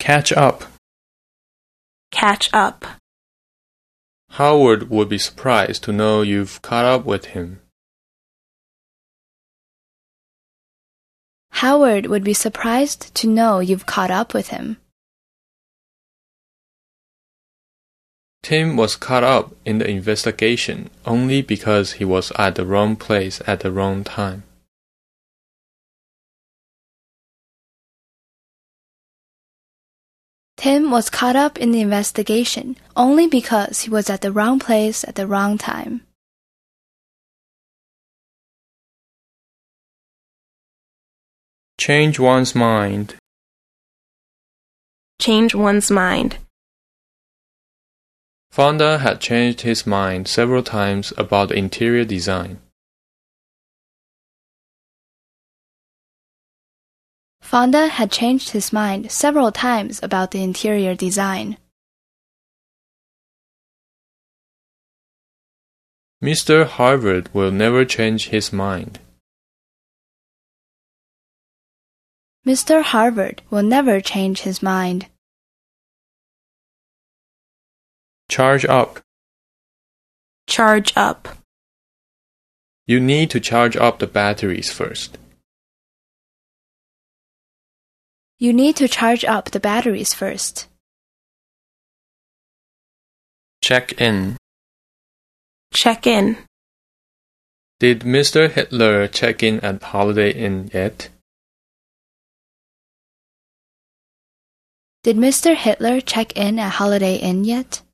Catch up. Catch up. Howard would be surprised to know you've caught up with him. Howard would be surprised to know you've caught up with him. Tim was caught up in the investigation only because he was at the wrong place at the wrong time. Tim was caught up in the investigation only because he was at the wrong place at the wrong time. Change one's mind. Change one's mind. Fonda had changed his mind several times about the interior design. Fonda had changed his mind several times about the interior design. Mr. Harvard will never change his mind. Mr. Harvard will never change his mind. Charge up. Charge up. You need to charge up the batteries first. You need to charge up the batteries first. Check in. Check in. Did Mr. Hitler check in at Holiday Inn yet? Did Mr. Hitler check in at Holiday Inn yet?